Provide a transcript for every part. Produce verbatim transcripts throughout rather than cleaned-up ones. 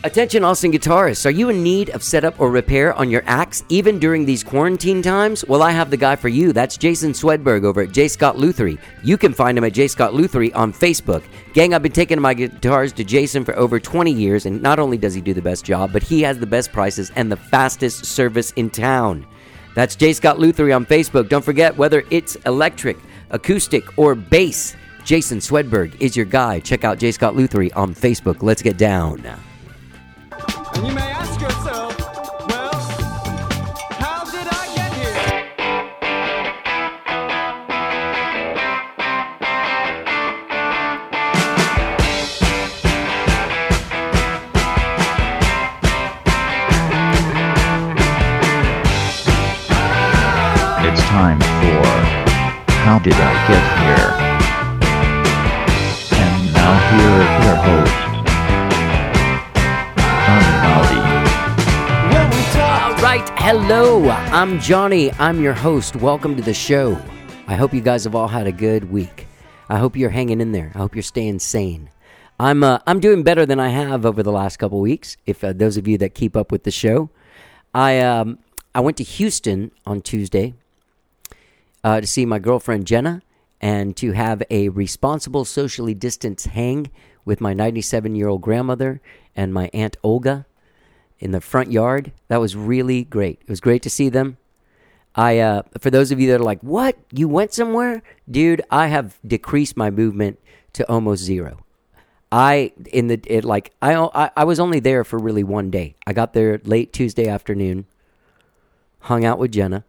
Attention Austin guitarists, are you in need of setup or repair on your axe even during these quarantine times? Well, I have the guy for you. That's Jason Swedberg over at J. Scott Luthery. You can find him at J. Scott Luthery on Facebook. Gang, I've been taking my guitars to Jason for over twenty years, and not only does he do the best job, but he has the best prices and the fastest service in town. That's J. Scott Luthery on Facebook. Don't forget, whether it's electric, acoustic, or bass, Jason Swedberg is your guy. Check out J. Scott Luthery on Facebook. Let's get down. And you may ask yourself, well, how did I get here? It's time for How Did I Get Here? And now here is your host, Hello, I'm Johnny. I'm your host. Welcome to the show. I hope you guys have all had a good week. I hope you're hanging in there. I hope you're staying sane. I'm uh, I'm doing better than I have over the last couple weeks. If uh, those of you that keep up with the show, I um I went to Houston on Tuesday uh, to see my girlfriend Jenna and to have a responsible, socially distanced hang with my ninety-seven-year-old grandmother and my aunt Olga in the front yard. That was really great. It was great to see them. I, uh, for those of you that are like, what? You went somewhere? Dude, I have decreased my movement to almost zero. I, in the, it like, I, I, I was only there for really one day. I got there late Tuesday afternoon, hung out with Jenna,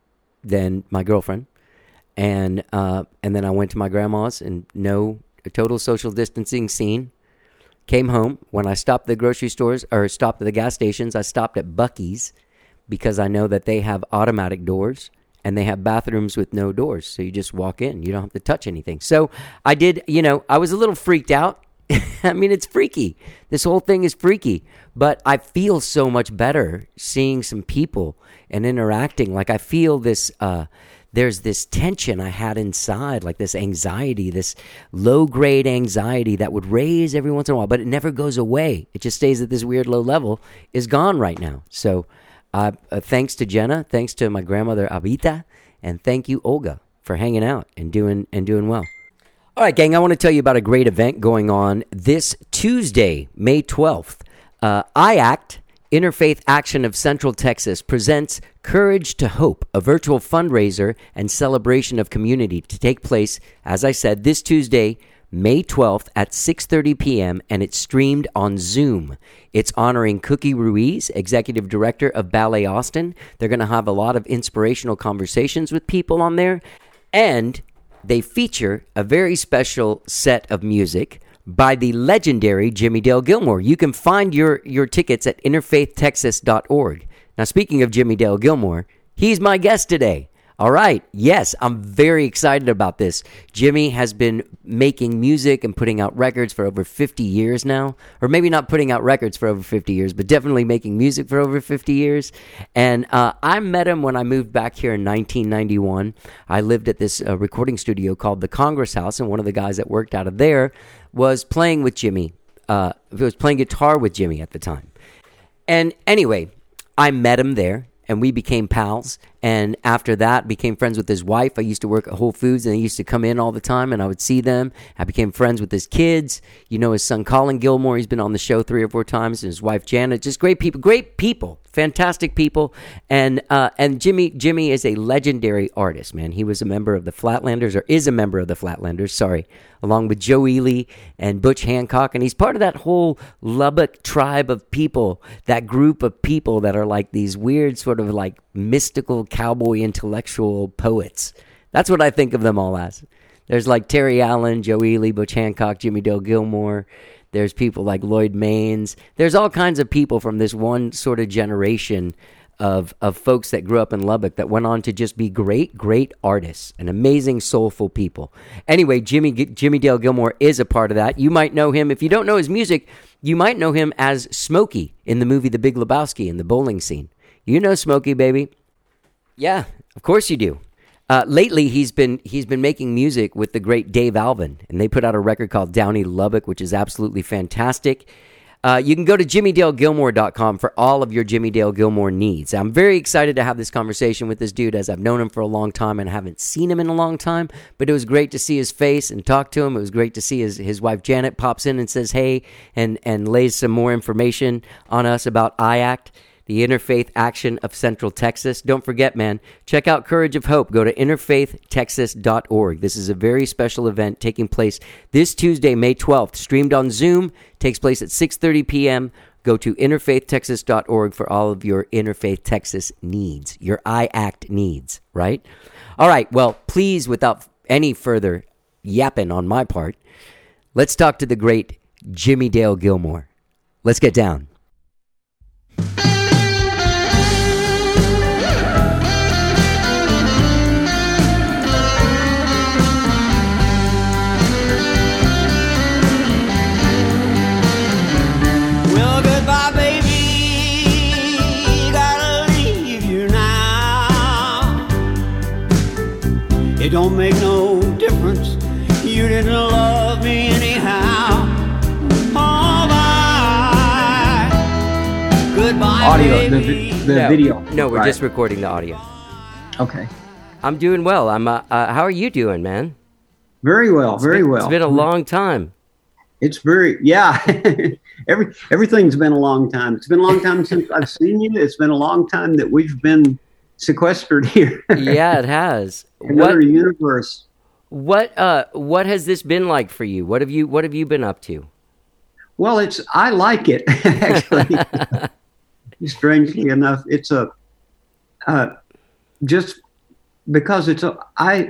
then my girlfriend, and, uh, and then I went to my grandma's and no total social distancing scene. Came home. When I stopped at the grocery stores or stopped at the gas stations, I stopped at Buc-ee's because I know that they have automatic doors and they have bathrooms with no doors. So you just walk in. You don't have to touch anything. So I did, you know, I was a little freaked out. I mean, it's freaky. This whole thing is freaky. But I feel so much better seeing some people and interacting. Like I feel this... uh There's this tension I had inside, like this anxiety, this low-grade anxiety that would raise every once in a while, but it never goes away. It just stays at this weird low level, is gone right now. So uh, uh, thanks to Jenna, thanks to my grandmother Abita, and thank you, Olga, for hanging out and doing and doing well. All right, gang, I want to tell you about a great event going on this Tuesday, May twelfth. Uh, I ACT, Interfaith Action of Central Texas, presents Courage to Hope, a virtual fundraiser and celebration of community to take place, as I said, this Tuesday, May twelfth at six thirty p.m., and it's streamed on Zoom. It's honoring Cookie Ruiz, Executive Director of Ballet Austin. They're going to have a lot of inspirational conversations with people on there, and they feature a very special set of music by the legendary Jimmy Dale Gilmore. You can find your, your tickets at interfaith texas dot org. Now, speaking of Jimmy Dale Gilmore, he's my guest today. All right. Yes, I'm very excited about this. Jimmy has been making music and putting out records for over fifty years now. Or maybe not putting out records for over fifty years, but definitely making music for over fifty years. And uh, I met him when I moved back here in nineteen ninety-one. I lived at this uh, recording studio called the Congress House, and one of the guys that worked out of there was playing with Jimmy. Uh, was playing guitar with Jimmy at the time. And anyway, I met him there, and we became pals. And after that, became friends with his wife. I used to work at Whole Foods, and they used to come in all the time, and I would see them. I became friends with his kids. You know, his son Colin Gilmore, he's been on the show three or four times, and his wife Janet. Just great people, great people, fantastic people. And uh, and Jimmy Jimmy is a legendary artist, man. He was a member of the Flatlanders, or is a member of the Flatlanders, sorry, along with Joe Ely and Butch Hancock. And he's part of that whole Lubbock tribe of people, that group of people that are like these weird sort of like mystical cowboy intellectual poets. That's what I think of them all as. There's like Terry Allen, Joe Ely, Butch Hancock, Jimmy Dale Gilmore. There's people like Lloyd Maines. There's all kinds of people from this one sort of generation of of folks that grew up in Lubbock that went on to just be great, great artists and amazing, soulful people. Anyway, Jimmy Jimmy Dale Gilmore is a part of that. You might know him. If you don't know his music, you might know him as Smokey in the movie The Big Lebowski in the bowling scene. You know Smokey, baby. Yeah, of course you do. Uh, lately, he's been he's been making music with the great Dave Alvin, and they put out a record called Downey Lubbock, which is absolutely fantastic. Uh, you can go to jimmy dale gilmore dot com for all of your Jimmy Dale Gilmore needs. I'm very excited to have this conversation with this dude, as I've known him for a long time and haven't seen him in a long time. But it was great to see his face and talk to him. It was great to see his, his wife Janet pops in and says hey and, and lays some more information on us about I ACT, the Interfaith Action of Central Texas. Don't forget, man, check out Courage of Hope. Go to interfaith texas dot org. This is a very special event taking place this Tuesday, May twelfth, streamed on Zoom, takes place at six thirty p.m. Go to interfaith texas dot org for all of your Interfaith Texas needs, your I ACT needs, right? All right, well, please, without any further yapping on my part, let's talk to the great Jimmy Dale Gilmore. Let's get down. Well, goodbye, baby. Gotta leave you now. It don't make no difference. You didn't love me anyhow. Oh, bye. Goodbye, Audio, the, baby. vi- the no, video. No, we're Right. just recording the audio. Okay. I'm doing well. I'm. Uh, uh, how are you doing, man? Very well, very It's- well. It's been a long time. It's very, yeah. Every everything's been a long time. It's been a long time since I've seen you. It's been a long time that we've been sequestered here. Yeah, it has. Another What universe. what uh what has this been like for you? What have you what have you been up to? Well, it's I like it actually. Strangely enough, it's a uh, just because it's a I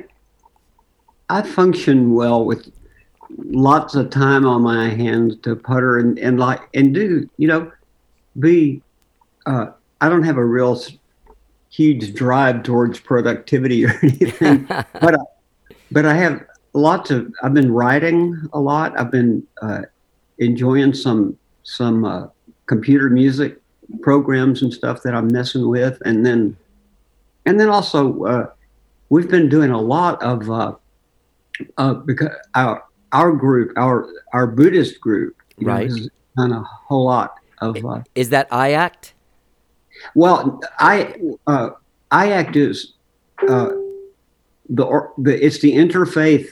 I function well with lots of time on my hands to putter and, and like and do you know be uh, I don't have a real s- huge drive towards productivity or anything, but I, but I have lots of I've been writing a lot. I've been uh, enjoying some some uh, computer music programs and stuff that I'm messing with, and then and then also uh, we've been doing a lot of uh, uh, because our our group our our Buddhist group you know, Right. has done a whole lot of uh, Is that I ACT? well I uh, I ACT is uh, the or, the it's the interfaith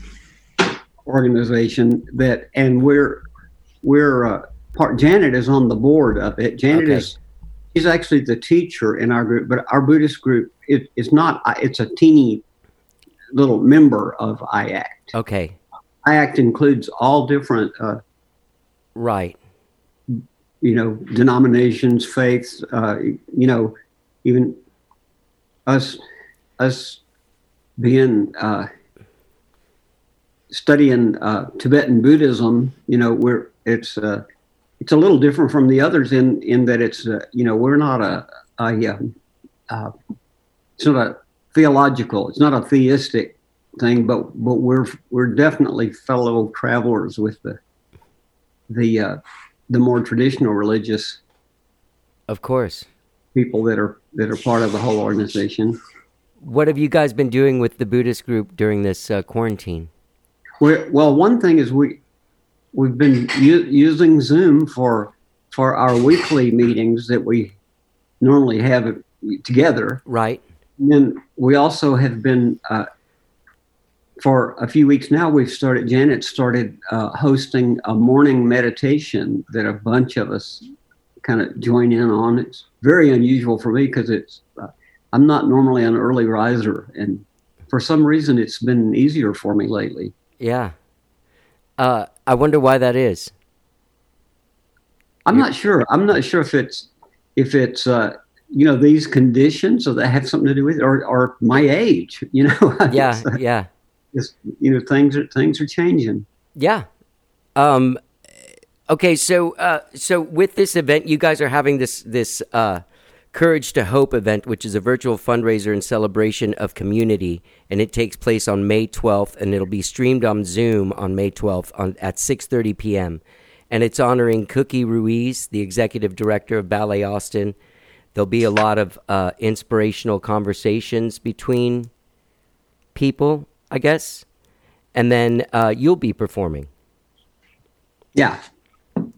organization that and we're we're uh, part Janet is on the board of it. Janet Okay. is she's actually the teacher in our group, but our Buddhist group it, it's not it's a teeny little member of I ACT. Okay. I ACT includes all different uh, Right. you know denominations, faiths, uh, you know even us us being uh, studying uh, Tibetan Buddhism, you know, we're it's uh, it's a little different from the others in in that it's uh, you know we're not a, a uh, uh, it's not a theological, it's not a theistic thing, but but we're we're definitely fellow travelers with the the uh, the more traditional religious Of course. people that are that are part of the whole organization. What have you guys been doing with the Buddhist group during this uh, quarantine? We're, well, one thing is we we've been u- using Zoom for for our weekly meetings that we normally have together. Right. And then we also have been uh, for a few weeks now. We've started. Janet started uh, hosting a morning meditation that a bunch of us kind of join in on. It's very unusual for me because it's uh, I'm not normally an early riser, and for some reason it's been easier for me lately. Yeah. Uh, I wonder why that is. I'm not sure. I'm not sure if it's if it's uh, you know these conditions or that have something to do with it, or or my age. You know. Yeah. It's, uh, Yeah. it's, you know things are things are changing. Yeah. Um, okay. So, uh, so with this event, you guys are having this, this, uh, Courage to Hope event, which is a virtual fundraiser and celebration of community. And it takes place on May twelfth, and it'll be streamed on Zoom on May twelfth on, at six thirty p.m. And it's honoring Cookie Ruiz, the executive director of Ballet Austin. There'll be a lot of, uh, inspirational conversations between people, I guess. And then, uh, you'll be performing. Yeah,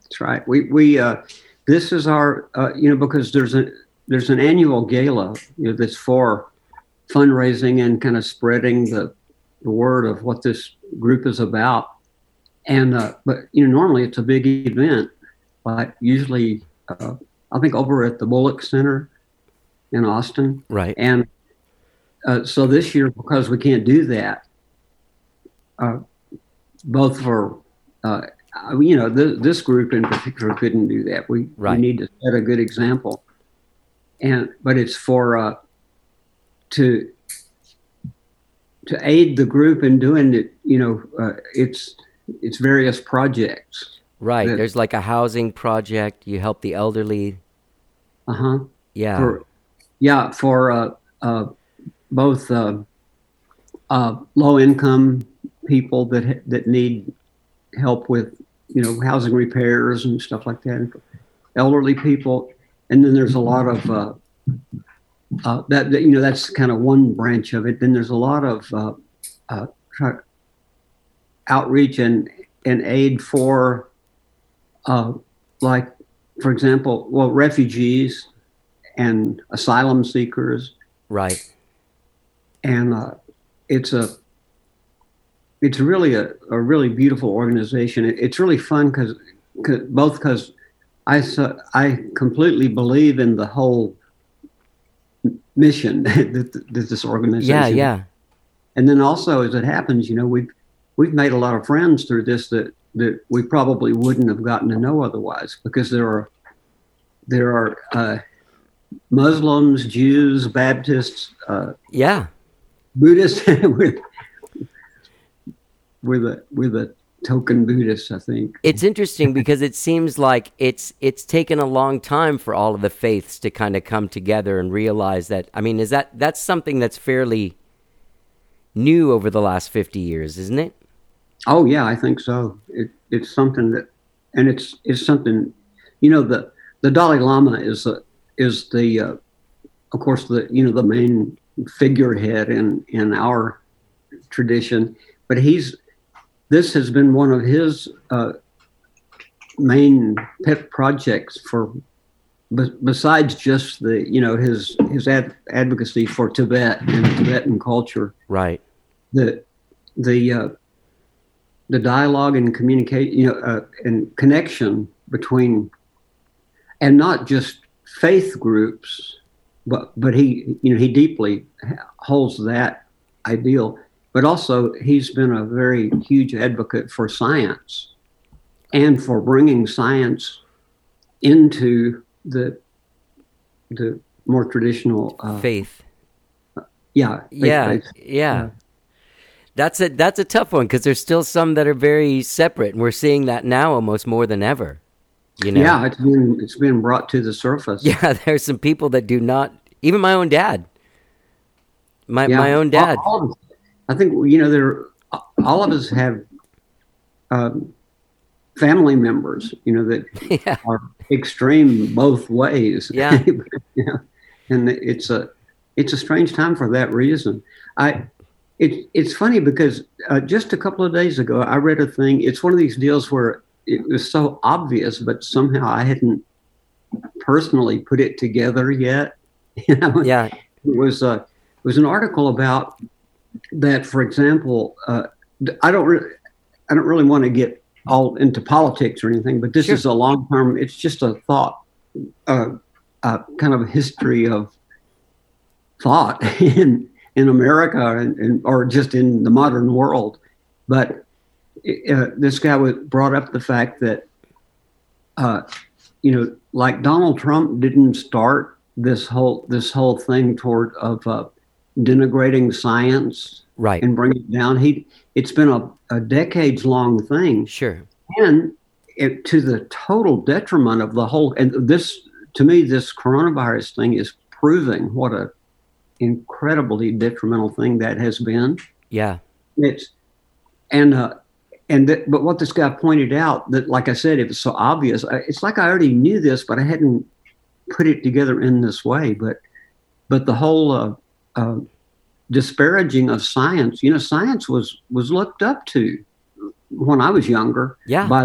That's right. We we uh, this is our uh, you know because there's a there's an annual gala, you know, that's for fundraising and kind of spreading the the word of what this group is about. And uh, but you know normally it's a big event, like usually uh, I think over at the Bullock Center in Austin. Right. And uh, so this year, because we can't do that, uh, both for uh, you know th- this group in particular couldn't do that. We, right. we need to set a good example. And but it's for uh, to to aid the group in doing it. You know, uh, it's it's various projects. Right. that- There's like a housing project. You help the elderly. Uh huh. Yeah. For, yeah, for uh, uh, both uh, uh, low income people that ha- that need help with you know housing repairs and stuff like that, and for elderly people, and then there's a lot of uh, uh, that, that you know that's kind of one branch of it. Then there's a lot of uh, uh, try- outreach and and aid for uh, like for example, well refugees and asylum seekers, Right. and uh, it's a it's really a, a really beautiful organization. It, it's really fun because both because I so, I completely believe in the whole mission that, that this organization. Yeah. Yeah. And then also, as it happens, you know, we've we've made a lot of friends through this that that we probably wouldn't have gotten to know otherwise, because there are there are uh, Muslims, Jews, Baptists, uh, Yeah. Buddhists. we're, we're the we're the token Buddhists, I think. It's interesting because it seems like it's it's taken a long time for all of the faiths to kind of come together and realize that. I mean, is that that's something that's fairly new over the last fifty years, isn't it? Oh yeah, I think so. It, it's something that, and it's it's something, you know, the the Dalai Lama is a, is the, uh, of course the you know the main figurehead in in our tradition, but he's this has been one of his uh, main pet projects for b- besides just the you know his his ad- advocacy for Tibet and Tibetan culture. Right. The the uh, the dialogue and communicate, you know, uh, and connection between, and not just faith groups, but but he, you know, he deeply holds that ideal. But also, he's been a very huge advocate for science and for bringing science into the the more traditional uh, Faith. Yeah, faith- Yeah. faith. Yeah. That's a that's a tough one because there's still some that are very separate, and we're seeing that now almost more than ever. You know? Yeah, it's been it's been brought to the surface. Yeah, there's some people that do not. Even my own dad. My Yeah. my own dad. All, all of us, I think you know there. All of us have um, family members, you know, that Yeah. are extreme both ways. Yeah. Yeah. And it's a it's a strange time for that reason. I it it's funny because uh, just a couple of days ago I read a thing. It's one of these deals where it was so obvious, but somehow I hadn't personally put it together yet. You know, Yeah. it was uh, it was an article about that. For example, uh, I don't re- I don't really want to get all into politics or anything, but this Sure. is a long term. It's just a thought, uh, uh, kind of a history of thought in in America and, and or just in the modern world. But uh, this guy was brought up the fact that, uh, you know, like Donald Trump didn't start this whole this whole thing toward of uh, denigrating science Right. and bringing it down. He it's been a, a decades long thing, Sure. and it, to the total detriment of the whole. And this, to me, this coronavirus thing is proving what a incredibly detrimental thing that has been. Yeah. It's and uh, and th- but what this guy pointed out that, like I said, it was so obvious. I, it's like I already knew this, but I hadn't put it together in this way. But but the whole uh, uh, disparaging of science, you know, science was was looked up to when I was younger Yeah. by the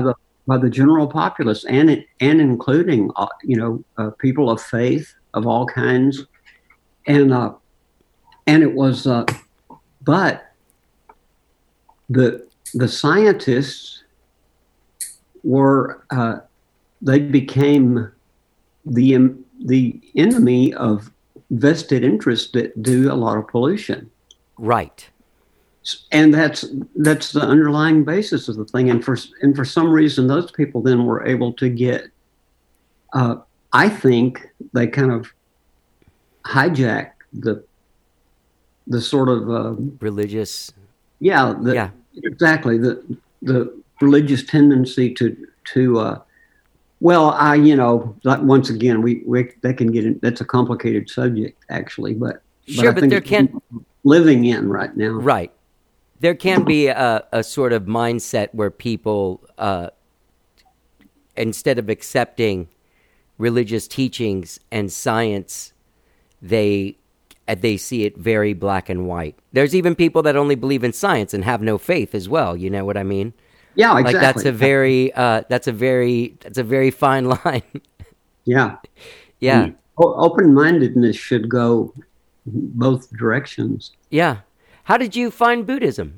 by the general populace, and it, and including uh, you know uh, people of faith of all kinds, and uh, and it was, uh, but the the scientists were uh, they became the um, the enemy of vested interests that do a lot of pollution. Right. And that's that's the underlying basis of the thing. And for and for some reason, those people then were able to get. Uh, I think they kind of hijack the the sort of uh, religious. Yeah. The, yeah. Exactly. The the religious tendency to to. Uh, well, I you know like once again we, we they can get in, that's a complicated subject actually, but sure, but, I but there can living in right now. Right. There can be a, a sort of mindset where people, uh, instead of accepting religious teachings and science, they they see it very black and white. There's even people that only believe in science and have no faith as well. You know what I mean? Yeah, exactly. Like that's a very uh, that's a very that's a very fine line. Yeah, yeah. And open-mindedness should go both directions. Yeah. How did you find Buddhism?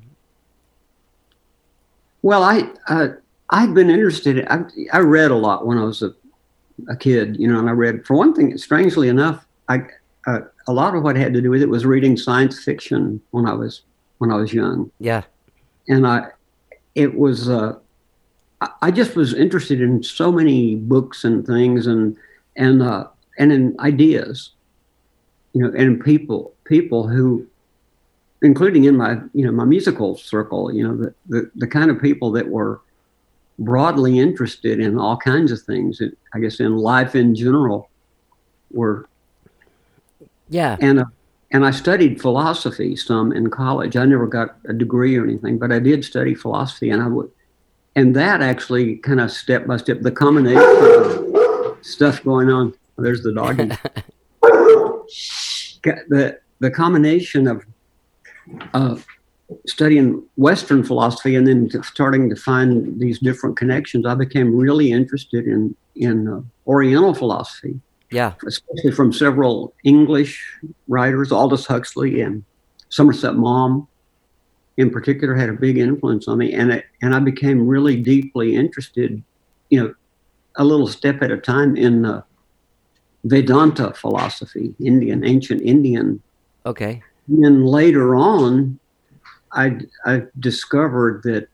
Well, I uh, I'd been interested. In, I, I read a lot when I was a, a kid, you know, and I read, for one thing, strangely enough, I uh, a lot of what had to do with it was reading science fiction when I was when I was young. Yeah, and I it was uh, I, I just was interested in so many books and things and and uh, and in ideas, you know, and people people who. Including in my, you know, my musical circle, you know, the, the, the kind of people that were broadly interested in all kinds of things, it, I guess in life in general, were. Yeah. And, uh, and I studied philosophy some in college. I never got a degree or anything, but I did study philosophy, and I would, and that actually kind of step by step, the combination of stuff going on. There's the doggy. the the combination of Uh, studying Western philosophy and then starting to find these different connections, I became really interested in in uh, Oriental philosophy. Yeah, especially from several English writers, Aldous Huxley and Somerset Maugham, in particular, had a big influence on me, and it, and I became really deeply interested, you know, a little step at a time in uh, Vedanta philosophy, Indian, ancient Indian. Okay. And then later on, I, I discovered that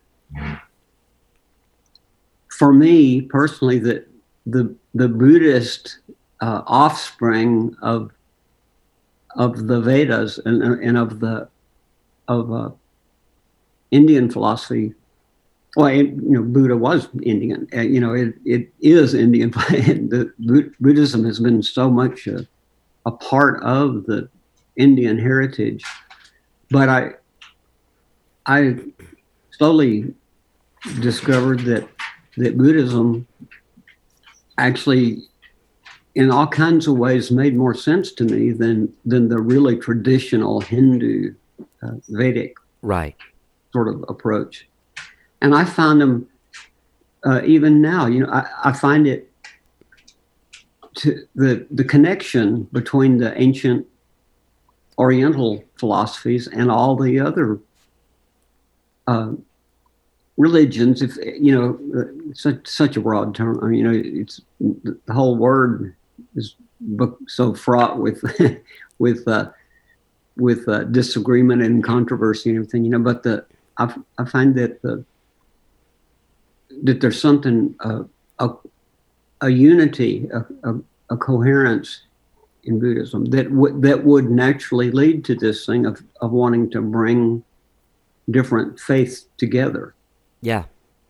for me personally, that the the Buddhist uh, offspring of of the Vedas and, and of the of uh, Indian philosophy. Well, it, you know, Buddha was Indian. Uh, you know, it it is Indian. the Buddhism has been so much a, a part of the Indian heritage, but I I slowly discovered that that Buddhism actually, in all kinds of ways, made more sense to me than than the really traditional Hindu uh, Vedic right sort of approach. And I found them uh, even now. You know, I, I find it to the the connection between the ancient Oriental philosophies and all the other uh, religions. If you know, uh, such such a broad term. I mean, you know, it's the whole word is so fraught with with uh, with uh, disagreement and controversy and everything. You know, but the I, I find that the that there's something uh, a a unity, a, a, a coherence in Buddhism that would that would naturally lead to this thing of, of wanting to bring different faiths together. Yeah.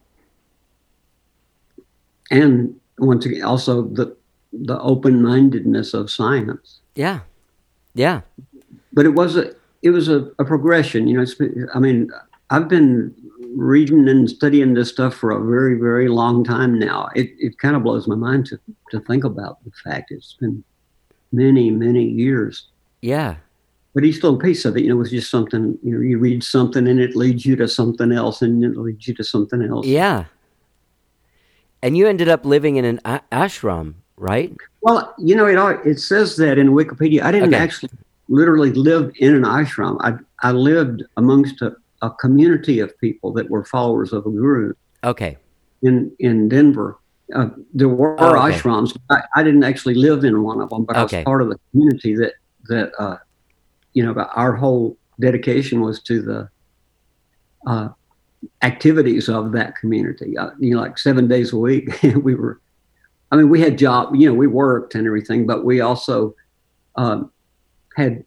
And once again, also the the open-mindedness of science. Yeah. Yeah. But it was a it was a, a progression. You know, it's, I mean, I've been reading and studying this stuff for a very, very long time now. It it kind of blows my mind to to think about the fact it's been many, many years. Yeah. But each little piece of it, you know, was just something, you know, you read something and it leads you to something else and it leads you to something else. Yeah. And you ended up living in an a- ashram, right? Well, you know, it al- it says that in Wikipedia. I didn't Okay. actually literally live in an ashram. I I lived amongst a, a community of people that were followers of a guru Okay. in in Denver. Uh, there were Oh, okay. ashrams. I, I didn't actually live in one of them, but I Okay. was part of the community that that uh, you know. Our whole dedication was to the uh, activities of that community. Uh, you know, like seven days a week, we were. I mean, we had job. You know, we worked and everything, but we also um, had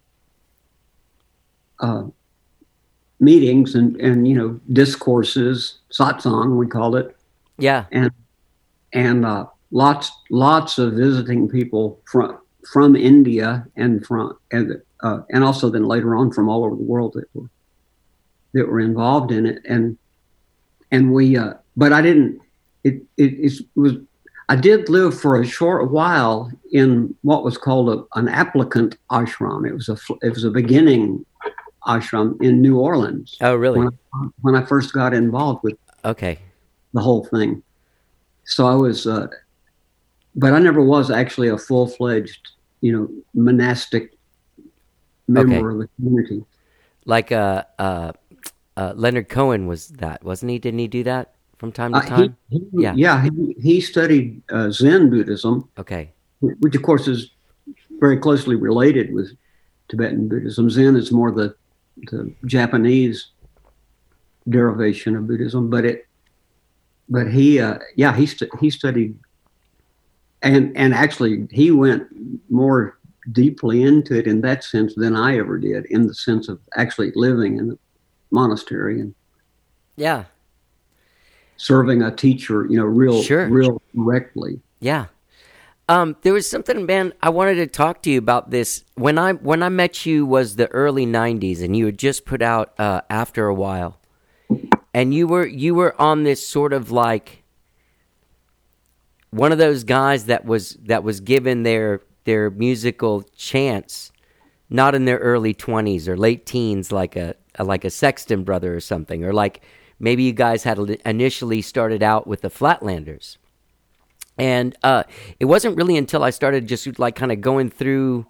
uh, meetings and and you know discourses, satsang we called it, Yeah. and and uh, lots lots of visiting people from from India and from and uh, and also then later on from all over the world that were that were involved in it, and and we uh, but I didn't it, it it was I did live for a short while in what was called a, an applicant ashram. It was a it was a beginning ashram in New Orleans. Oh, really? When I, when I first got involved with Okay. the whole thing. So I was, uh, but I never was actually a full-fledged, you know, monastic member Okay. of the community. Like uh, uh, uh, Leonard Cohen was that, wasn't he? Didn't he do that from time to Uh, he, time? he, Yeah. yeah, he, he studied uh, Zen Buddhism, Okay. which of course is very closely related with Tibetan Buddhism. Zen is more the, the Japanese derivation of Buddhism, but it, but he, uh, yeah, he stu- he studied, and and actually he went more deeply into it in that sense than I ever did, in the sense of actually living in a monastery and Yeah. serving a teacher, you know, real, Sure. real directly. Yeah. Um, there was something, man, I wanted to talk to you about this. When I when I met you was the early nineties, and you had just put out uh, After a While. And you were you were on this sort of like one of those guys that was that was given their their musical chance, not in their early twenties or late teens, like a, a like a Sexton brother or something, or like maybe you guys had initially started out with the Flatlanders. And uh, it wasn't really until I started just like kind of going through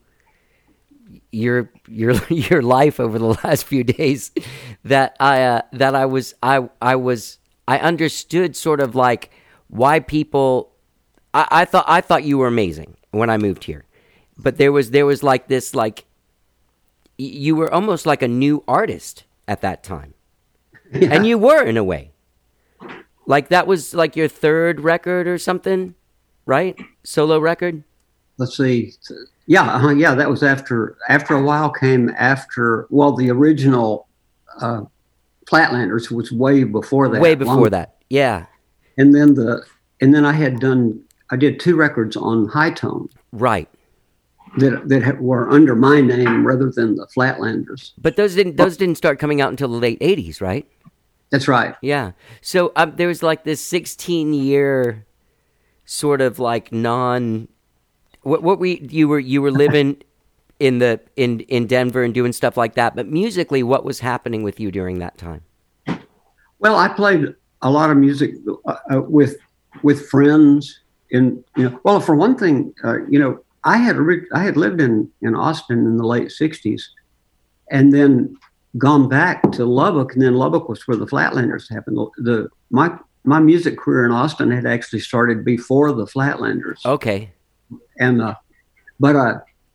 your your your life over the last few days that I uh, that I was I I was I understood sort of like why people I, I thought I thought you were amazing when I moved here, but there was there was like this like y- you were almost like a new artist at that time, Yeah. and you were in a way like that was like your third record or something, right? Solo record. Let's see. Yeah, uh, yeah, that was after. After a while came after. Well, the original uh, Flatlanders was way before that. Way before long- that, yeah, And then the and then I had done. I did two records on High Tone right. that that had, were under my name rather than the Flatlanders. But those didn't those didn't start coming out until the late eighties, right? That's right. Yeah. So um, there was like this sixteen year sort of like non. What what we you were you were living in the in in Denver and doing stuff like that, but musically, what was happening with you during that time? Well, I played a lot of music uh, uh, with with friends. In you know, well, for one thing, uh, you know, I had ori- I had lived in in Austin in the late sixties, and then gone back to Lubbock, and then Lubbock was where the Flatlanders happened. The my my music career in Austin had actually started before the Flatlanders. Okay. And uh, but uh,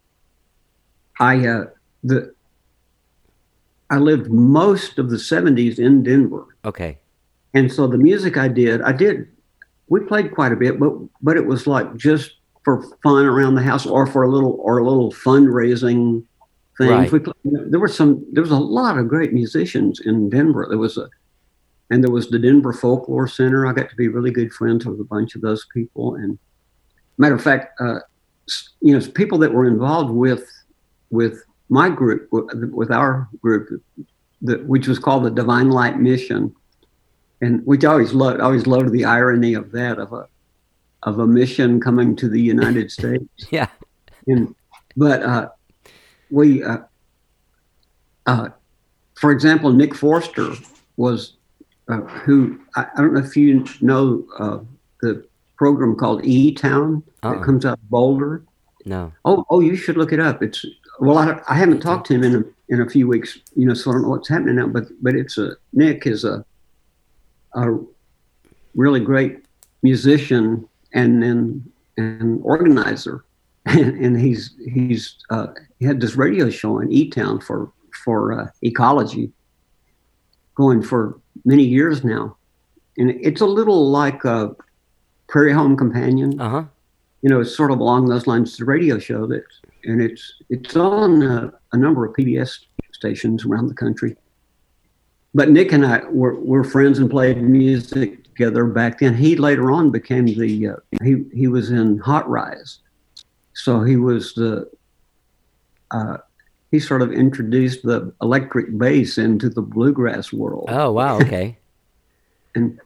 I uh, the I lived most of the seventies in Denver, Okay. and so the music I did, I did, we played quite a bit, but but it was like just for fun around the house, or for a little or a little fundraising things. Right. We played, there were some, there was a lot of great musicians in Denver. There was a, and there was the Denver Folklore Center. I got to be really good friends with a bunch of those people, and matter of fact, uh, you know, people that were involved with with my group, with our group, the, which was called the Divine Light Mission, and which I always loved. I always loved the irony of that, of a of a mission coming to the United States. Yeah. And but uh, we, uh, uh, for example, Nick Forster was uh, who I, I don't know if you know uh, the program called E Town Uh-uh. that comes out of Boulder. No. Oh, oh, you should look it up. It's well, I, I haven't talked to him in a, in a few weeks, you know, so I don't know what's happening now. But but it's a Nick is a a really great musician and then an organizer, and, and he's he's uh, he had this radio show in E Town for for uh, ecology, going for many years now, and it's a little like a Prairie Home Companion. Uh huh. You know, it's sort of along those lines. It's a radio show that, and it's it's on a, a number of P B S stations around the country. But Nick and I were, were friends and played music together back then. He later on became the uh, he he was in Hot Rise, so he was the uh, he sort of introduced the electric bass into the bluegrass world. Oh wow. Okay. And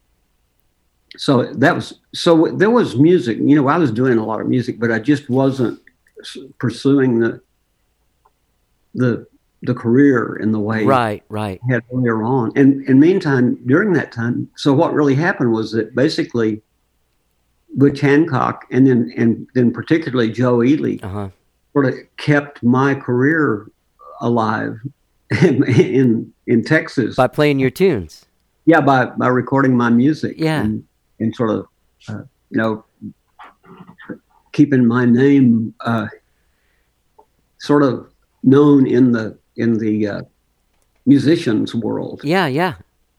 so that was so there was music. You know, I was doing a lot of music, but I just wasn't pursuing the the the career in the way Right. Right. I had earlier on. And and meantime, during that time, so what really happened was that basically Butch Hancock and then and then particularly Joe Ely Uh huh. sort of kept my career alive in in, in Texas. By playing your tunes. Yeah, by, by recording my music. Yeah. And, and sort of, uh, you know, keeping my name uh, sort of known in the in the uh, musicians world. Yeah. Yeah.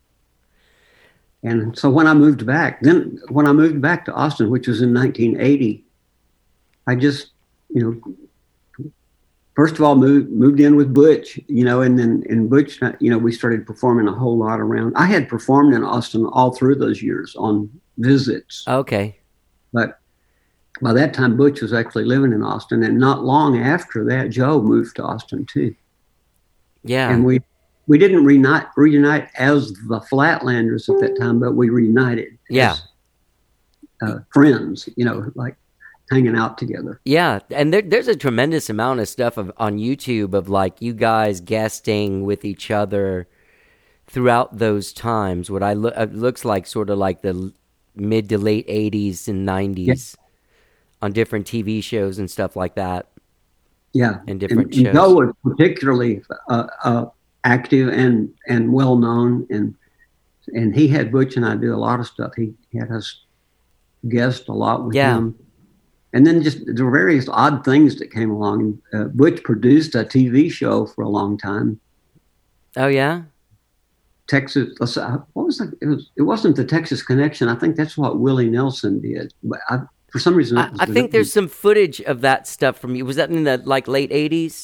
And so when I moved back, then when I moved back to Austin, which was in nineteen eighty, I just, you know, first of all moved moved in with Butch, you know, and then in Butch, you know, we started performing a whole lot around. I had performed in Austin all through those years on visits, Okay. but by that time Butch was actually living in Austin, and not long after that, Joe moved to Austin too. Yeah. And we we didn't reunite reunite as the Flatlanders at that time, but we reunited Yeah. as uh, friends, you know, like hanging out together. Yeah, and there, there's a tremendous amount of stuff of, on YouTube of like you guys guesting with each other throughout those times. What I look it looks like sort of like the l- mid to late eighties and nineties on different T V shows and stuff like that. Yeah, And different and, shows. and Joe was particularly uh, uh, active and and well known, and and he had Butch and I do a lot of stuff. He, he had us guest a lot with Yeah. him. And then just there were various odd things that came along. Uh, Butch produced a T V show for a long time. Oh yeah, Texas, let's say, what was it? It was. It wasn't the Texas Connection. I think that's what Willie Nelson did. But I, for some reason, I, that was I the- think there's some footage of that stuff from you. Was that in the like late eighties?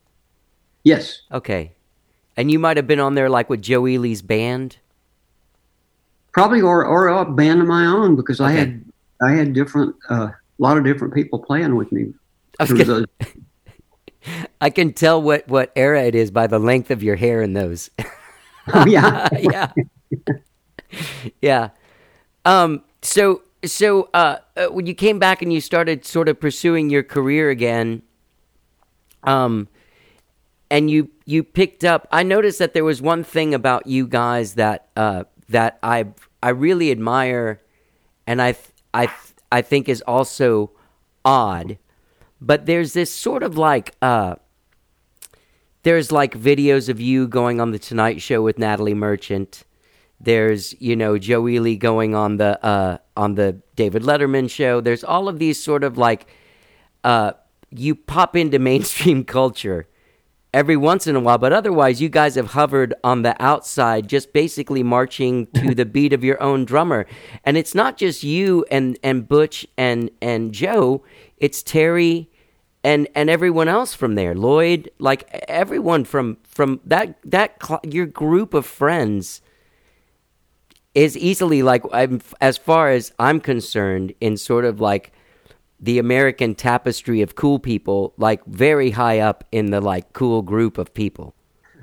yes, Okay, and you might have been on there like with Joe Ely's band. probably or or a band of my own because I Okay. had I had different uh, a lot of different people playing with me. I was through gonna- those- I can tell what, what era it is by the length of your hair in those. oh yeah, yeah, yeah. Um. So so uh, uh, when you came back and you started sort of pursuing your career again, um, and you you picked up. I noticed that there was one thing about you guys that uh that I I really admire, and I th- I th- I think is also odd. But there's this sort of like, uh, there's like videos of you going on the Tonight Show with Natalie Merchant. There's, you know, Joe Ely going on the uh, on the David Letterman show. There's all of these sort of like, uh, you pop into mainstream culture every once in a while, but otherwise you guys have hovered on the outside, just basically marching to the beat of your own drummer. And it's not just you and, and Butch and, and Joe, it's Terry and and everyone else from there, Lloyd, like everyone from from that that cl- your group of friends is easily like, I'm, as far as I'm concerned, in sort of like the American tapestry of cool people, like very high up in the like cool group of people.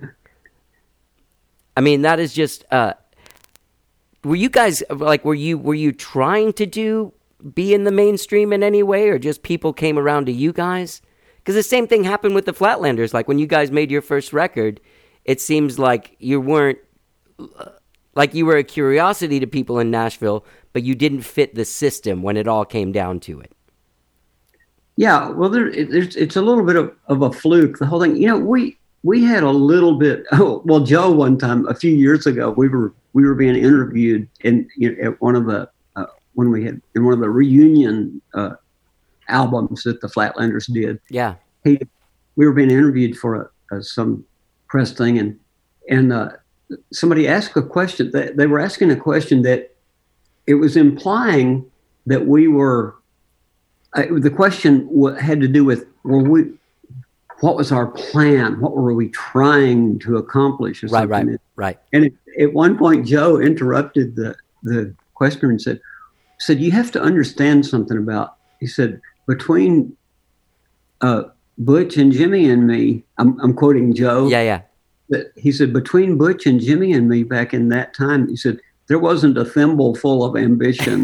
I mean, that is just. Uh, were you guys like? Were you were you trying to do? Be in the mainstream in any way, or just people came around to you guys? Because the same thing happened with the Flatlanders. Like when you guys made your first record, it seems like you weren't, Like you were a curiosity to people in Nashville, but you didn't fit the system when it all came down to it. Yeah, well, there, it, there's, it's a little bit of, of a fluke. The whole thing, you know, we we had a little bit. Oh, well, Joe, one time a few years ago, we were we were being interviewed in you know, at one of the uh, when we had in one of the reunion uh, albums that the Flatlanders did. Yeah, he we were being interviewed for a, a, some press thing, and and uh, somebody asked a question. They, they were asking a question that it was implying that we were. Uh, the question w- had to do with, well, we, what was our plan? What were we trying to accomplish? Or right, something? right, right. And it, at one point, Joe interrupted the, the questioner and said, said, you have to understand something about, he said, between uh, Butch and Jimmy and me, I'm, I'm quoting Joe. Yeah, yeah. That he said, between Butch and Jimmy and me back in that time, he said, there wasn't a thimble full of ambition.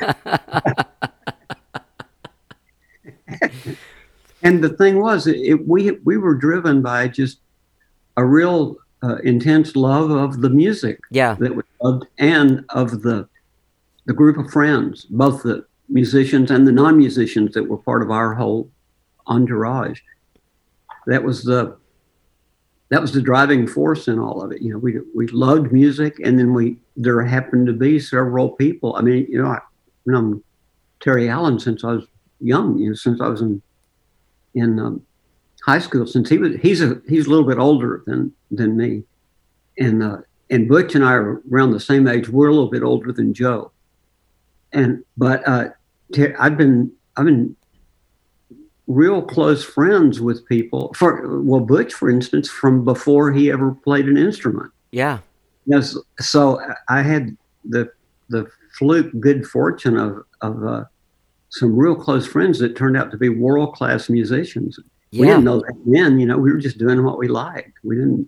And the thing was, it, it, we we were driven by just a real uh, intense love of the music Yeah. that we loved, and of the the group of friends, both the musicians and the non-musicians that were part of our whole entourage. That was the that was the driving force in all of it. You know, we we loved music, and then we there happened to be several people. I mean, you know, I, you know I'm Terry Allen since I was young, you know, since I was in in um, high school. Since he was, he's a he's a little bit older than than me, and uh, and Butch and I are around the same age. We're a little bit older than Joe, and but uh, Ter- I've been I've been real close friends with people. For well, Butch, for instance, from before he ever played an instrument. Yeah. Yes, so I had the the fluke good fortune of of uh, some real close friends that turned out to be world class musicians. Yeah. We didn't know that then. You know, we were just doing what we liked. We didn't.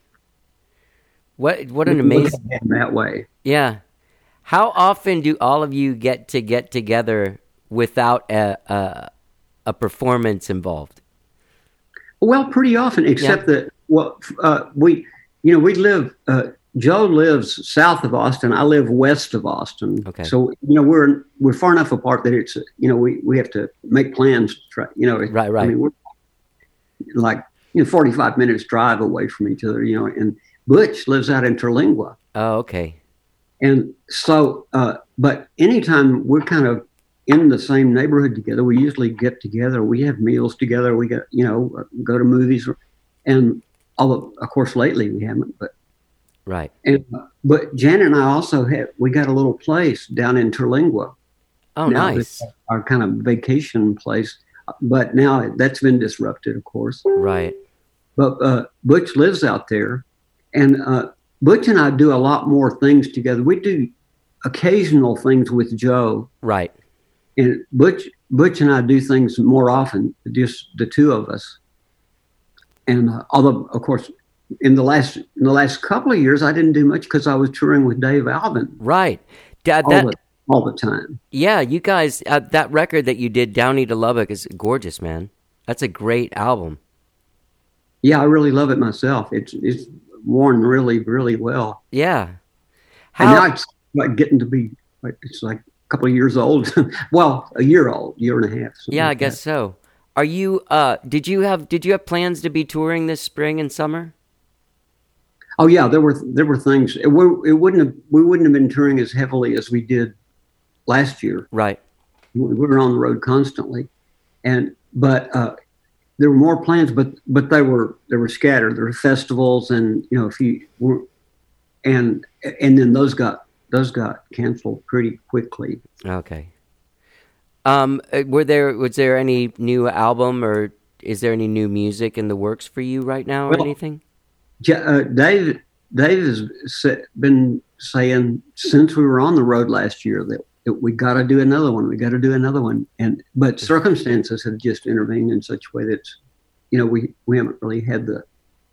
What what an we didn't look amazing at it that way. Yeah. How often do all of you get to get together without a a, a performance involved? Well, pretty often, except that well, uh, we, you know, we live. Uh, Joe lives south of Austin. I live west of Austin. Okay. So you know we're we're far enough apart that it's you know we, we have to make plans. To try, you know. Right. Right. I mean, we're like you know forty-five minutes drive away from each other. You know, and Butch lives out in Terlingua. Oh, okay. And so, uh, but anytime we're kind of in the same neighborhood together, we usually get together. We have meals together. We get you know go to movies, and although of course lately we haven't, but. Right. And, but Janet and I also had, we got a little place down in Terlingua. Oh, now, nice. Our kind of vacation place. But now that's been disrupted, of course. Right. But uh, Butch lives out there. And uh, Butch and I do a lot more things together. We do occasional things with Joe. Right. And Butch, Butch and I do things more often, just the two of us. And uh, although, of course, In the last in the last couple of years, I didn't do much because I was touring with Dave Alvin. Right. Da- all, that, the, all the time. Yeah, you guys, uh, that record that you did, Downey to Lubbock, is gorgeous, man. That's a great album. Yeah, I really love it myself. It's it's worn really, really well. Yeah. How, and now it's like getting to be, like, it's like a couple of years old. Well, a year old, year and a half. Yeah, like I guess that. so. Are you, uh, did you have, did you have plans to be touring this spring and summer? Oh yeah, there were there were things. It, it wouldn't have we wouldn't have been touring as heavily as we did last year. Right. We were on the road constantly, and but uh, there were more plans, but but they were they were scattered. There were festivals, and you know if you were, and and then those got those got canceled pretty quickly. Okay. Um, were there was there any new album or is there any new music in the works for you right now or Well, anything? Uh, Dave, Dave has been saying since we were on the road last year that, that we got to do another one. We got to do another one. And but circumstances have just intervened in such a way that, you know, we, we haven't really had the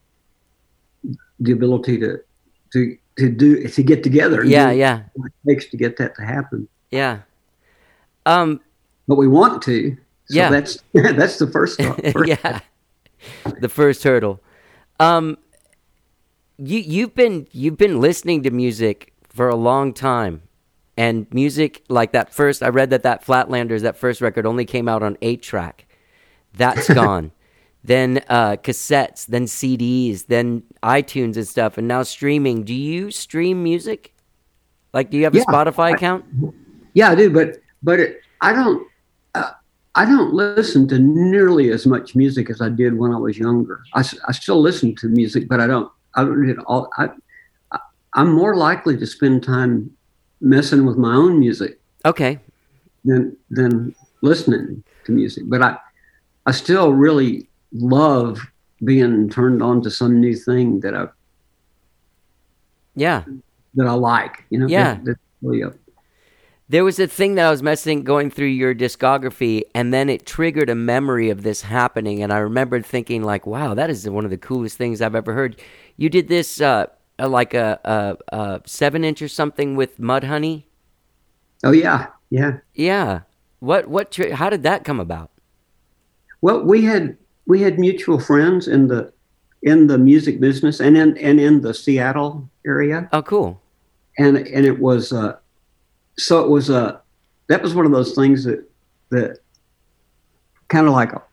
the ability to to to do to get together. And Yeah, do yeah, what it takes to get that to happen. yeah. Um, But we want to. So Yeah. that's that's the first step. First yeah. The first hurdle. Um, you you've been you've been listening to music for a long time. And music like that first, I read that that Flatlanders, that first record only came out on eight track. That's gone. Then uh, cassettes, then C Ds, then iTunes and stuff, and now streaming. Do you stream music? Like, do you have a Yeah, Spotify I- account? Yeah, I do, but but it, I don't uh, I don't listen to nearly as much music as I did when I was younger. I, s- I still listen to music, but I don't. I don't get all. I, I I'm more likely to spend time messing with my own music Okay. than than listening to music. But I I still really love being turned on to some new thing that I Yeah. that I like. You know, Yeah. That, that's really a, There was a thing that I was messing, going through your discography, and then it triggered a memory of this happening, and I remembered thinking, like, wow, that is one of the coolest things I've ever heard. You did this, uh, uh, like a, a, a seven-inch or something with Mudhoney? oh yeah, yeah. Yeah. What, what, tri- how did that come about? Well, we had we had mutual friends in the in the music business and in and in the Seattle area, Oh, cool. and and it was uh, so it was uh, that was one of those things that that kind of like a,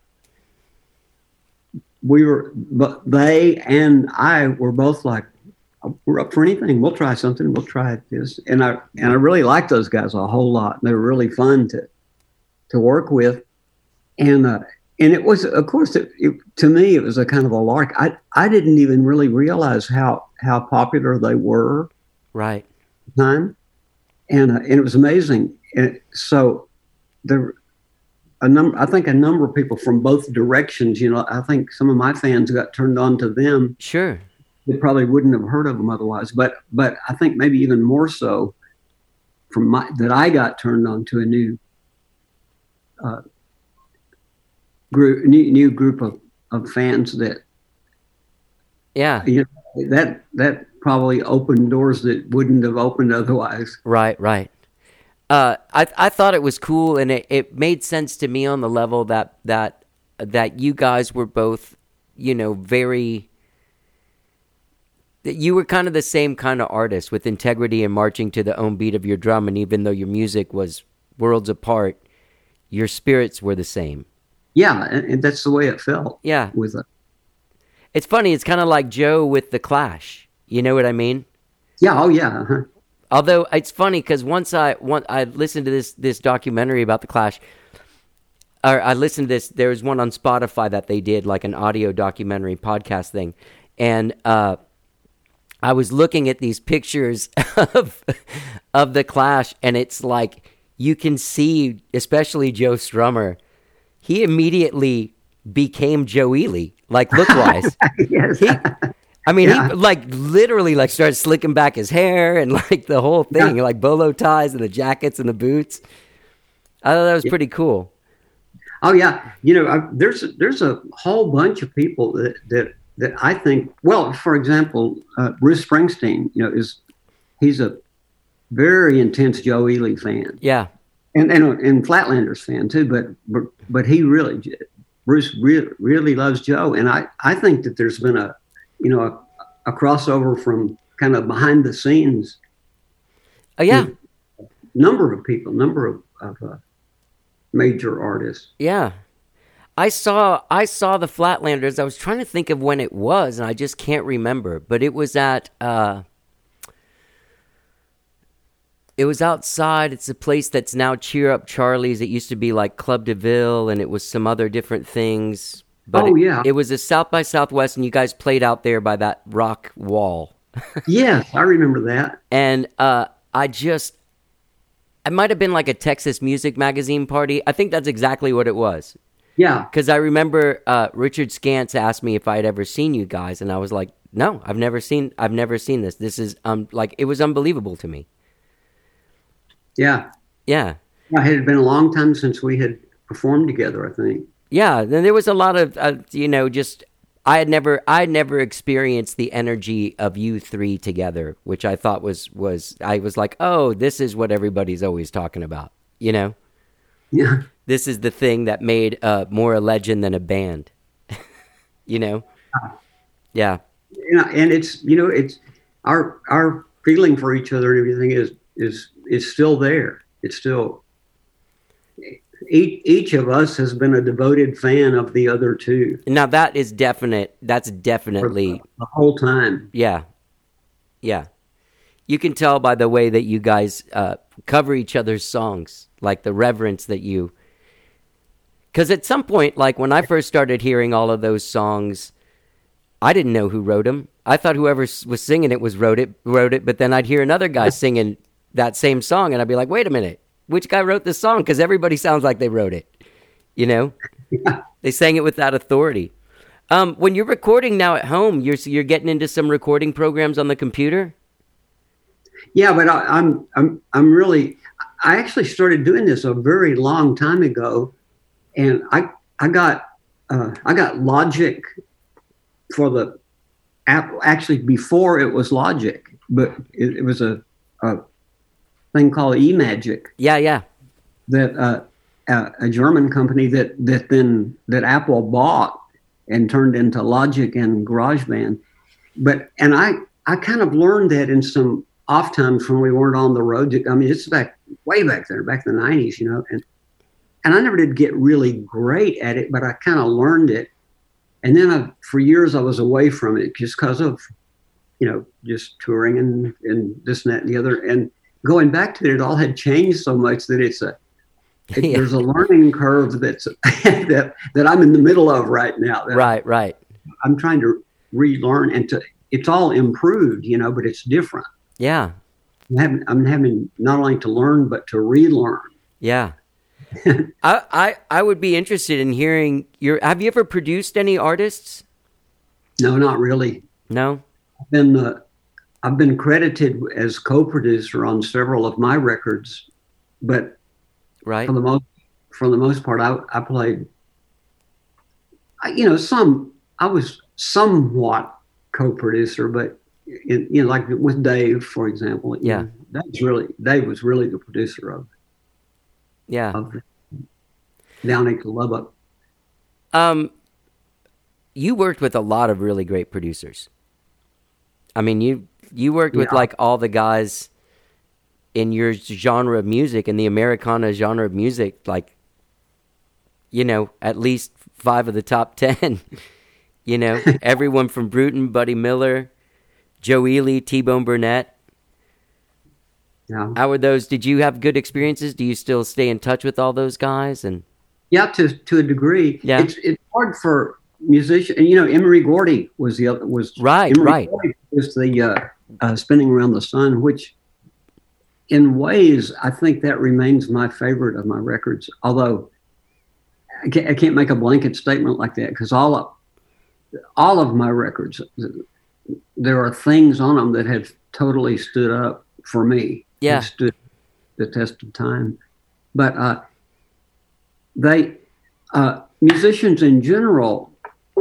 we were, but they and I were both like, we're up for anything. We'll try something. We'll try this, and I and I really liked those guys a whole lot. They were really fun to to work with, and. Uh, And it was, of course, it, it, to me, it was a kind of a lark. I I didn't even really realize how how popular they were Right. at the time, and uh, and it was amazing. And so there, a number, I think, a number of people from both directions. You know, I think some of my fans got turned on to them. Sure. They probably wouldn't have heard of them otherwise. But but I think maybe even more so from my that I got turned on to a new. Uh, group new, new group of, of fans that Yeah. you know, that that probably opened doors that wouldn't have opened otherwise. Right, right. Uh, I I thought it was cool, and it, it made sense to me on the level that that that you guys were both, you know, very. That you were kind of the same kind of artist with integrity and marching to the own beat of your drum, and even though your music was worlds apart, your spirits were the same. Yeah, and, and that's the way it felt. Yeah. with it. It's funny. It's kind of like Joe with the Clash. You know what I mean? Yeah. Oh yeah. Uh-huh. Although it's funny because once I one I listened to this this documentary about the Clash, or I listened to this. There was one on Spotify that they did, like an audio documentary podcast thing, and uh, I was looking at these pictures of of the Clash, and it's like you can see, especially Joe Strummer, he immediately became Joe Ely, like look wise. Yes. He, I mean, Yeah. he like literally like started slicking back his hair and like the whole thing, Yeah. like bolo ties and the jackets and the boots. I thought that was Yeah. pretty cool. Oh yeah. You know, I, there's a, there's a whole bunch of people that that that I think. Well, for example, uh, Bruce Springsteen. You know, is he's a very intense Joe Ely fan. Yeah, And, and and Flatlanders fan too, but but, but he really Bruce really really loves Joe, and I, I think that there's been a you know a, a crossover from kind of behind the scenes. oh yeah, Number of people, number of, of uh, major artists. yeah. I saw I saw the Flatlanders. I was trying to think of when it was, and I just can't remember. But it was at uh, it was outside. It's a place that's now Cheer Up Charlie's. It used to be like Club de Ville, and it was some other different things. But Oh, it, yeah. it was a South by Southwest, and you guys played out there by that rock wall. Yes, I remember that. And uh, I just, it might have been like a Texas Music Magazine party. I think that's exactly what it was. Yeah, Because I remember uh, Richard Scantz asked me if I had ever seen you guys, and I was like, "No, I've never seen. I've never seen this. This is um like it was unbelievable to me." yeah. Yeah, It had been a long time since we had performed together, I think. yeah. Then there was a lot of uh, you know just I had never I had never experienced the energy of you three together, which I thought was was I was like, "Oh, this is what everybody's always talking about," you know. Yeah, This is the thing that made uh, more a legend than a band. You know? Yeah. and, and it's you know it's our our feeling for each other and everything is is is still there. It's still each each of us has been a devoted fan of the other two Now that is definite. That's for definitely, the whole time. yeah, yeah. You can tell by the way that you guys uh, cover each other's songs, like the reverence that you. Because at some point, like when I first started hearing all of those songs, I didn't know who wrote them. I thought whoever s- was singing it was wrote it, wrote it. But then I'd hear another guy singing that same song, and I'd be like, "Wait a minute, which guy wrote this song?" Because everybody sounds like they wrote it. You know, they sang it with that authority. Um, when you're recording now at home, you're you're getting into some recording programs on the computer. Yeah, but I, I'm I'm I'm really I actually started doing this a very long time ago, and I I got uh, I got Logic for the app actually before it was Logic, but it, it was a, a thing called eMagic Yeah, yeah, that uh, a, a German company that that then that Apple bought and turned into Logic and GarageBand. But and I I kind of learned that in some off times when we weren't on the road. I mean, it's back way back there, back in the nineties, you know. And and I never did get really great at it, but I kind of learned it. And then I, for years I was away from it just because of, you know, just touring and, and this and that and the other. And going back to it, it all had changed so much that it's a it, Yeah. there's a learning curve that's that that I'm in the middle of right now. That right, right. I'm trying to relearn and to it's all improved, you know, but it's different. Yeah, I'm having, I'm having not only to learn but to relearn. yeah. I, I I would be interested in hearing your. Have you ever produced any artists? No, not really. No. I've been uh, I've been credited as co-producer on several of my records, but Right. for the most for the most part, I I played. I, you know, some I was somewhat co-producer, but in, you know, like with Dave, for example. you Yeah. know, that was really Dave was really the producer of Yeah. of Downing to Lubbock. Um, you worked with a lot of really great producers. I mean, you you worked with Yeah. like all the guys in your genre of music, in the Americana genre of music, like, you know, at least five of the top ten. You know, everyone from Bruton, Buddy Miller, Joe Ely, T-Bone Burnett. Yeah. How were those? Did you have good experiences? Do you still stay in touch with all those guys? And Yeah, to to a degree. Yeah. It's it's hard for musicians. And you know, Emery Gordy was the other was Right, Emery right. Gordy was the uh, uh, Spinning Around the Sun, which in ways I think that remains my favorite of my records. Although I can't, I can't make a blanket statement like that because all of all of my records, there are things on them that have totally stood up for me. Yeah. Have stood the test of time. But uh, they uh, musicians in general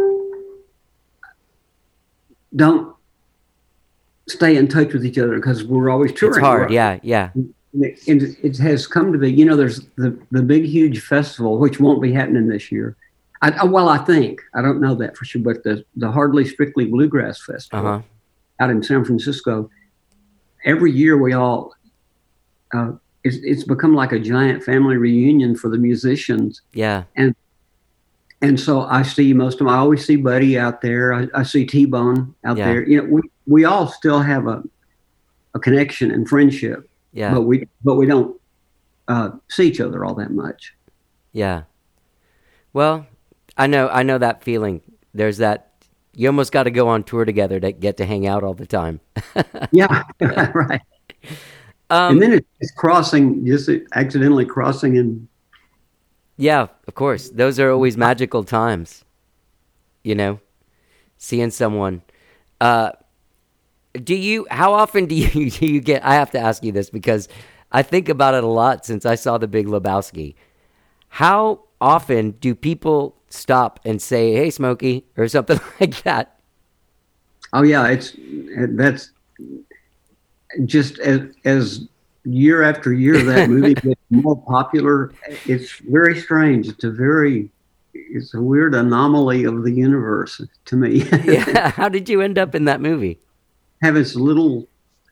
don't stay in touch with each other because we're always touring. it's hard. right? Yeah, yeah. And it, and it has come to be, you know, there's the, the big, huge festival, which won't be happening this year. I, I- well, I think, I don't know that for sure, but the, the Hardly Strictly Bluegrass Festival Uh-huh. out in San Francisco, every year we all, uh, it's, it's become like a giant family reunion for the musicians. Yeah. And so I see most of them. I always see Buddy out there. I, I see T-Bone out Yeah. there. You know, we, we all still have a, a connection and friendship, Yeah. but we but we don't uh, see each other all that much. Yeah. Well, I know I know that feeling. There's that you almost got to go on tour together to get to hang out all the time. Yeah, right. Um, And then it's, it's crossing, just accidentally crossing and yeah, of course. Those are always magical times. You know, seeing someone. Uh, do you? How often do you do you get? I have to ask you this because I think about it a lot since I saw The Big Lebowski. How often do people stop and say, "Hey, Smokey," or something like that? oh yeah, it's that's just as as year after year that movie gets more popular. It's very strange. It's a very it's a weird anomaly of the universe to me. Yeah. How did you end up in that movie? Have this little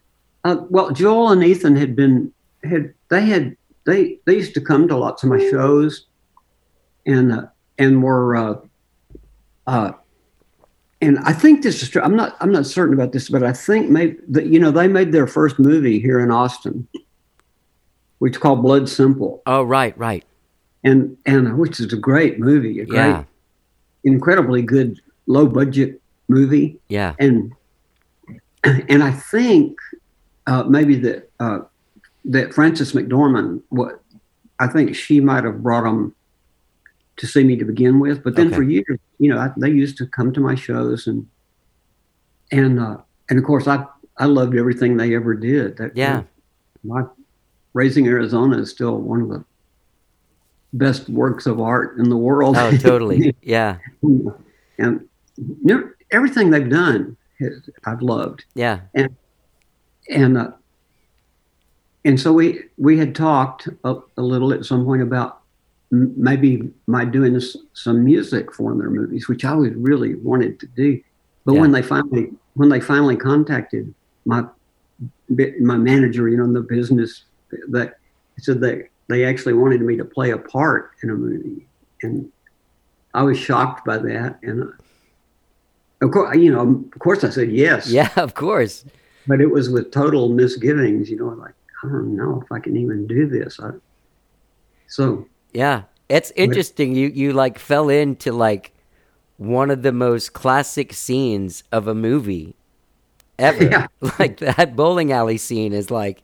Uh, well, Joel and Ethan had been had they had they they used to come to lots of my shows, and uh, and were uh, uh, and I think this is true. I'm not I'm not certain about this, but I think maybe that you know they made their first movie here in Austin, which is called Blood Simple. Oh, right, right. And and which is a great movie, a great, Yeah. incredibly good low budget movie. Yeah. And and I think uh, maybe that uh, that Frances McDormand, what I think she might have brought them to see me to begin with. But then Okay. for years, you know, I, they used to come to my shows, and and uh, and of course, I I loved everything they ever did. That, Yeah. my Raising Arizona is still one of the best works of art in the world. Oh, totally. Yeah. And you know, everything they've done, has, I've loved. Yeah. And and uh, and so we we had talked a, a little at some point about m- maybe my doing s- some music for their movies, which I always really wanted to do. But Yeah. when they finally when they finally contacted my my manager, you know, in the business, that said they they actually wanted me to play a part in a movie, and I was shocked by that. And uh, of course, you know, of course, I said yes. Yeah, of course. But it was with total misgivings, you know, like, I don't know if I can even do this. I, so, Yeah. It's interesting. You you like fell into like one of the most classic scenes of a movie ever. Yeah. Like that bowling alley scene is like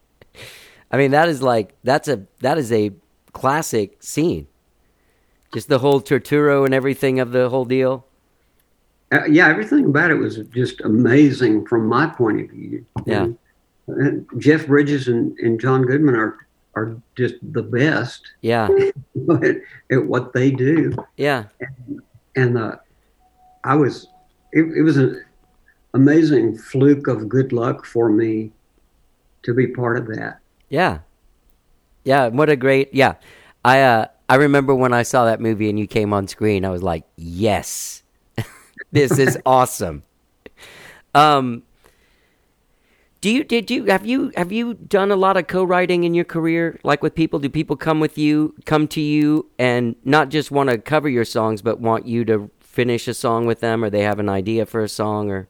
I mean that is like that's a that is a classic scene. Just the whole Torturo and everything of the whole deal. uh, yeah, everything about it was just amazing from my point of view. Yeah. And, and Jeff Bridges and, and John Goodman are, are just the best Yeah. at, at what they do. Yeah. And uh, I was, it, it was an amazing fluke of good luck for me to be part of that. Yeah. Yeah, what a great yeah. I uh I remember when I saw that movie and you came on screen, I was like, yes. This is awesome. Um do you did you have you have you done a lot of co-writing in your career, like with people? Do people come with you come to you and not just want to cover your songs but want you to finish a song with them, or they have an idea for a song? Or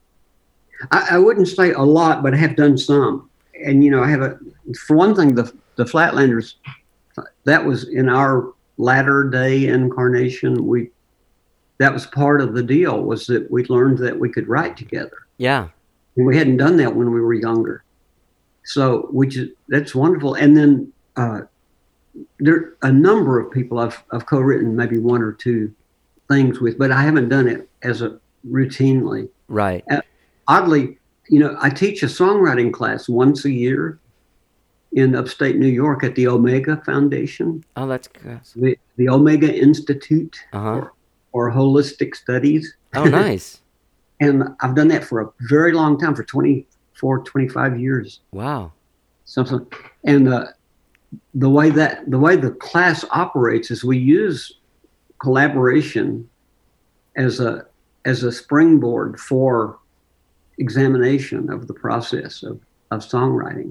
I, I wouldn't say a lot, but I have done some. And, you know, I have a, for one thing, the the Flatlanders, that was in our latter day incarnation. We, that was part of the deal, was that we learned that we could write together. yeah. And we hadn't done that when we were younger. So, which is, that's wonderful. And then uh, there are a number of people I've, I've co-written maybe one or two things with, but I haven't done it as a routinely. Right. Uh, oddly, you know, I teach a songwriting class once a year in upstate New York at the Omega Foundation, Oh, that's good. the, the Omega Institute Uh-huh. or Holistic Studies. Oh, nice. And I've done that for a very long time, for twenty-four, twenty-five years. Wow. Something. And uh, the way that the way the class operates is we use collaboration as a as a springboard for examination of the process of, of songwriting.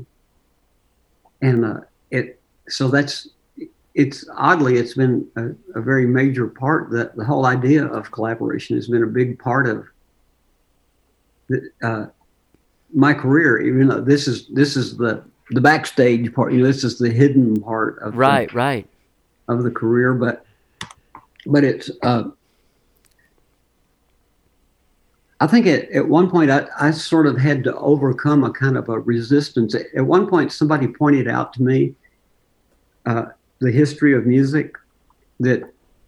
And uh, it so that's it's oddly it's been a, a very major part, that the whole idea of collaboration has been a big part of the, uh, my career. Even though this is this is the the backstage part, you know, this is the hidden part of Right, the, right. of the career, but but it's uh, I think at, at one point I, I sort of had to overcome a kind of a resistance. At one point, somebody pointed out to me uh, the history of music, that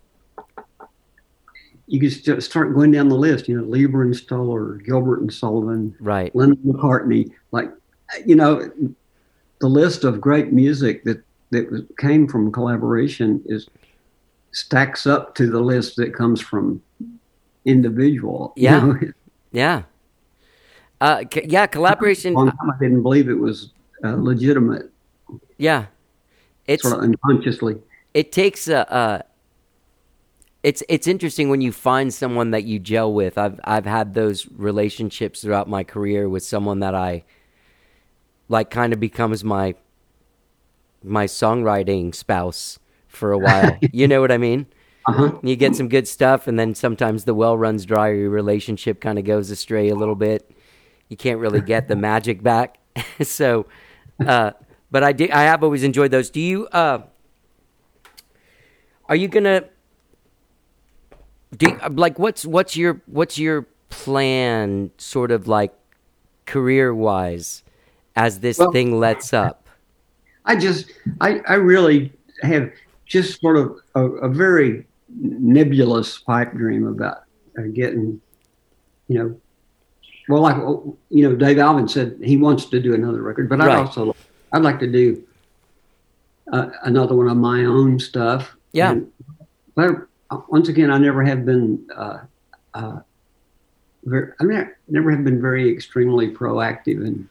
you could st- start going down the list, you know, Lieber and Stoller, Gilbert and Sullivan, Right. Lennon McCartney, like, you know, the list of great music that, that was, came from collaboration is stacks up to the list that comes from individual. you Yeah. know. Yeah. Uh, c- yeah, collaboration. One time I didn't believe it was uh, legitimate, Yeah. It's sort of unconsciously. it takes a uh it's it's interesting when you find someone that you gel with. I've I've had those relationships throughout my career with someone that I like kind of becomes my my songwriting spouse for a while. You know what I mean? Uh-huh. You get some good stuff, and then sometimes the well runs dry, or your relationship kind of goes astray a little bit. You can't really get the magic back. so, uh, but I did. I have always enjoyed those. Do you? Uh, are you gonna? Do you, like what's what's your what's your plan, sort of like career wise, as this Well, thing lets up? I just, I, I really have just sort of a, a very nebulous pipe dream about uh, getting, you know, well, like, you know, Dave Alvin said he wants to do another record, but I'd Right. also, I'd like to do uh, another one of my own stuff. Yeah. And, but once again, I never have been, uh, uh, very, I mean, I never have been very extremely proactive and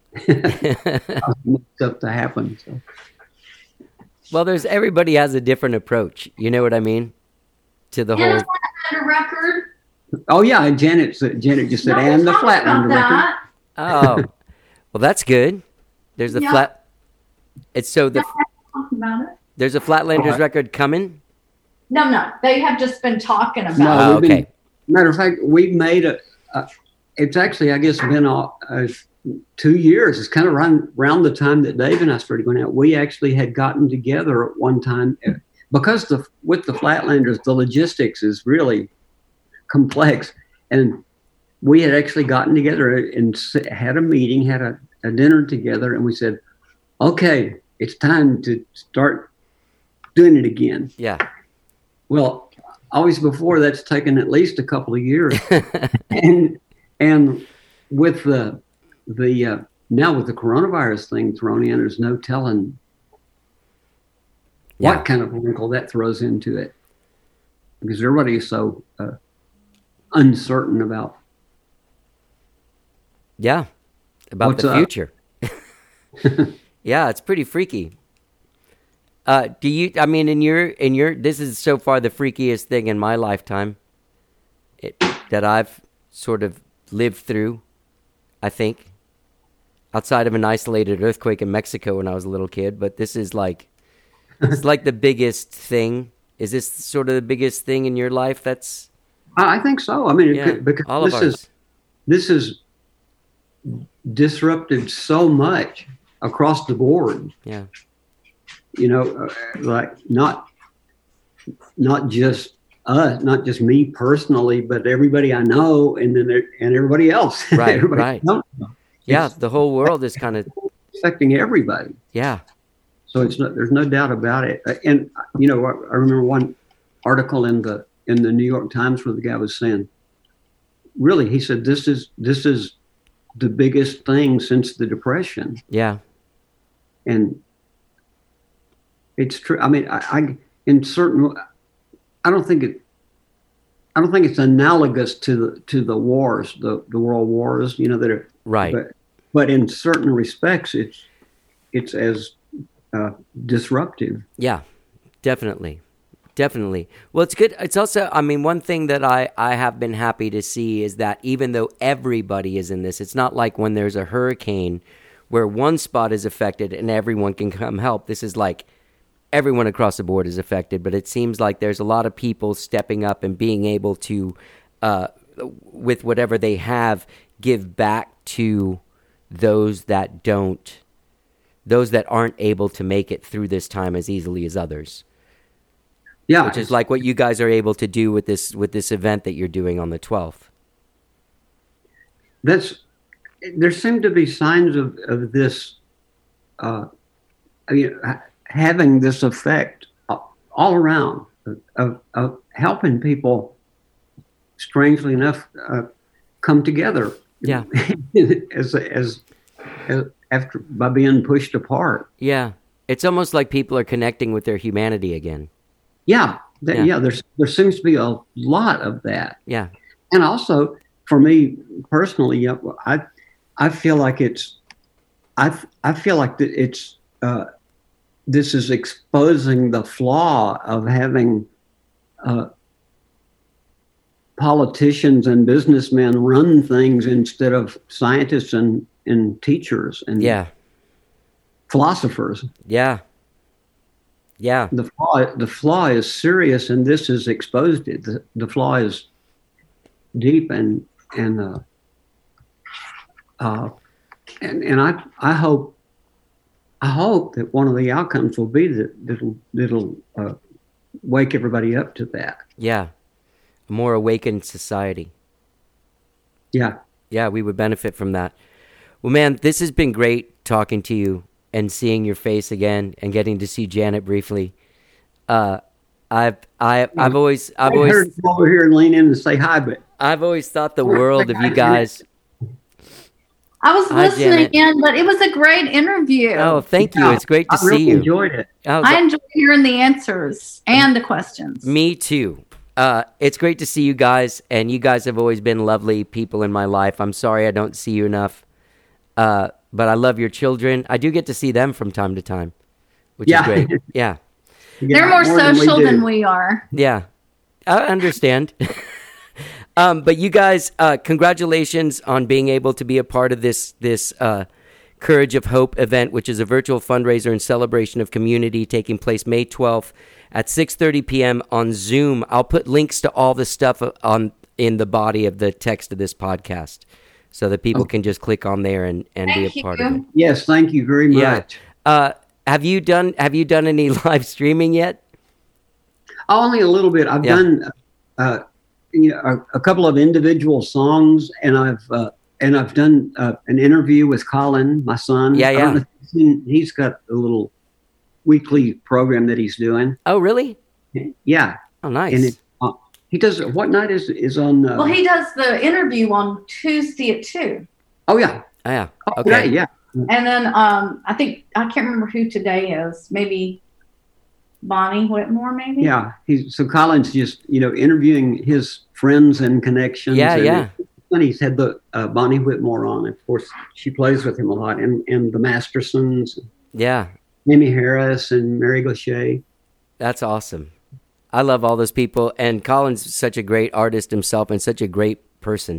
stuff to happen. So. Well, there's everybody has a different approach. You know what I mean? To the And whole. a Flatlander record. Oh yeah, and Janet said, Janet just said, No, and the talk about Flatlander record. that. Oh, well, that's good. There's a Yeah. flat. It's so the Talk about it. there's a Flatlanders record coming. No, no, they have just been talking about No, it. Oh, we've been- okay. Matter of fact, we've made a. a it's actually, I guess, been a, a two years. It's kind of around, around the time that Dave and I started going out. We actually had gotten together at one time because the with the Flatlanders, the logistics is really complex, and we had actually gotten together and s- had a meeting, had a, a dinner together, and we said, "Okay, it's time to start doing it again." Yeah. Well, always before that's taken at least a couple of years, and and with the the uh, now with the coronavirus thing thrown in, there's no telling Yeah. what kind of wrinkle that throws into it, because everybody is so uh, uncertain about. Yeah. About What's the up? future. Yeah, it's pretty freaky. Uh, do you? I mean, in your in your this is so far the freakiest thing in my lifetime. It, that I've sort of lived through. I think, outside of an isolated earthquake in Mexico when I was a little kid, but this is like, it's like the biggest thing. Is this sort of the biggest thing in your life? That's I I think so. I mean, it yeah, could, because all of this ours. is this is disrupted so much across the board. Yeah, You know, uh, like not not just us, not just me personally, but everybody I know, and then there, and everybody else. Right, everybody right. I don't know. yeah. It's The whole world is kind of affecting everybody. yeah, So it's no, there's no doubt about it. Uh, And you know, I, I remember one article in the in the New York Times where the guy was saying, really, he said, this is this is the biggest thing since the Depression. yeah, And it's true. I mean, I, I in certain, I don't think it, I don't think it's analogous to the to the wars, the the world wars. You know that are right. but but in certain respects, it's it's as uh, disruptive. Yeah, definitely. Definitely. Well, it's good. It's also, I mean, one thing that I, I have been happy to see is that even though everybody is in this, it's not like when there's a hurricane where one spot is affected and everyone can come help. This is like everyone across the board is affected, but it seems like there's a lot of people stepping up and being able to, uh, with whatever they have, give back to those that don't, those that aren't able to make it through this time as easily as others. Yeah, Which is like what you guys are able to do with this with this event that you're doing on the twelfth. that's there seem to be signs of of this. Uh, I mean, ha- having this effect all around of, of helping people. Strangely enough, uh, come together. Yeah. as, as as after by being pushed apart. Yeah. It's almost like people are connecting with their humanity again. Yeah, that, Yeah. yeah. There's there seems to be a lot of that. Yeah. And also, for me personally, yeah, I I feel like it's I I feel like that it's uh, this is exposing the flaw of having uh, politicians and businessmen run things instead of scientists and, and teachers. And Yeah. philosophers. Yeah. Yeah. The flaw, the flaw is serious, and this has exposed it. The, the flaw is deep, and and uh, uh, and and I I hope I hope that one of the outcomes will be that that'll that'll uh, wake everybody up to that. Yeah. A more awakened society. Yeah. Yeah, we would benefit from that. Well, man, this has been great talking to you and seeing your face again and getting to see Janet briefly. Uh, I've I I've always I've I always heard you over here and lean in and say hi, but I've always thought the world of you guys. I was Hi, listening Janet. in, but it was a great interview. Oh, thank you. Yeah, It's great to I really see you. enjoyed it. Oh, I enjoyed hearing the answers and the questions. Me too. Uh, it's great to see you guys, and you guys have always been lovely people in my life. I'm sorry I don't see you enough, uh, but I love your children. I do get to see them from time to time, which Yeah. is great. Yeah, You get They're more, than we social do. than we are. yeah, I understand. um, but you guys, uh, congratulations on being able to be a part of this this uh, Courage of Hope event, which is a virtual fundraiser in celebration of community taking place May twelfth at six thirty p.m. on Zoom. I'll put links to all the stuff on in the body of the text of this podcast so that people can just click on there and, and be Thank a part you. of it. Yes, thank you very Yeah. much. Uh, have you done have you done any live streaming yet? Only a little bit. I've Yeah. done uh, you know a, a couple of individual songs, and I've uh, and I've done uh, an interview with Colin, my son. Yeah, I don't yeah. know if you've seen- he's got a little weekly program that he's doing. Oh, really? Yeah, Oh, nice. and it, uh, he does. What night is is on? Uh, Well, he does the interview on Tuesday at two. oh yeah. oh, yeah. Oh, Okay. great, yeah. And then um, I think, I can't remember who today is. Maybe Bonnie Whitmore, maybe? Yeah, he's so Colin's just you know interviewing his friends and connections. Yeah, and yeah. And he's had the uh, Bonnie Whitmore on. Of course, she plays with him a lot, and and the Mastersons, Yeah. Amy Harris, and Mary Gaucher. That's awesome. I love all those people, and Colin's such a great artist himself and such a great person.